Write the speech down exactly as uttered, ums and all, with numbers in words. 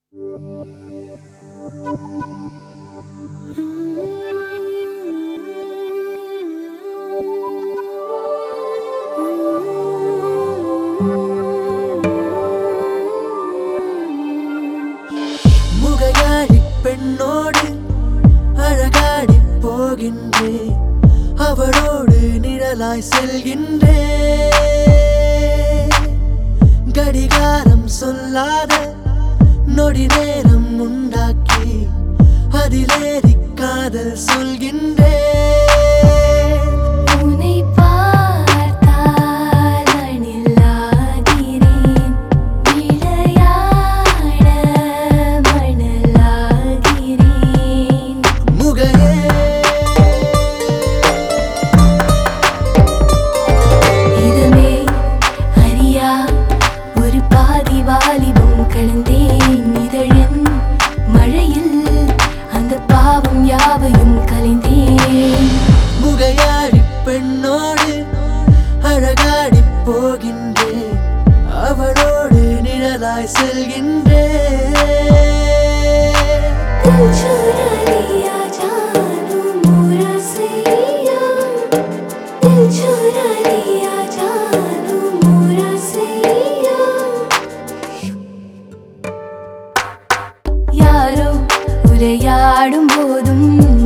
முகையாடி பெண்ணோடு அழகாடி போகின்றேன், அவளோடு நிழலாய் செல்கின்றேன். கடிகாரம் சொல்லாத நொடி நேரம் உண்டாக்கி அதிலேறி காதல் சொல்கின்றேன். உன்னை பார்த்தால் அணிலாகிறேன், விளையாட மணலாகிறேன். முகையே இதமே அறியா ஒரு பாதி வாலிபம் கலந்தேன், இதழின் மழையில் அந்த பாவம் யாவையும் கலைந்தேன். முகையாடி பெண்ணோடு அழகாடி போகின்றேன், அவளோடு நிழலாய் செல்கின்றேன். दिल चुरा लिया जानू मोरा सैया, दिल चुरा लिया जानू मोरा सैया. யாரோ உரையாடும் போதும்